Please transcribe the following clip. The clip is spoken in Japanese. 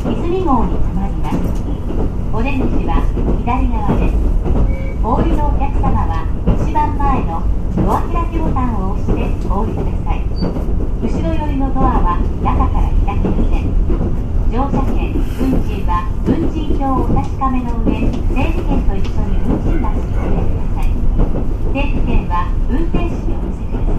泉号に停まります。お出口は左側です。お降りのお客様は一番前のドア開きボタンを押してお降りください。後ろ寄りのドアは中から開けません。乗車券、運賃は運賃表をお確かめの上、整理券と一緒に運賃箱に入れてください。整理券は運転士にお見せください。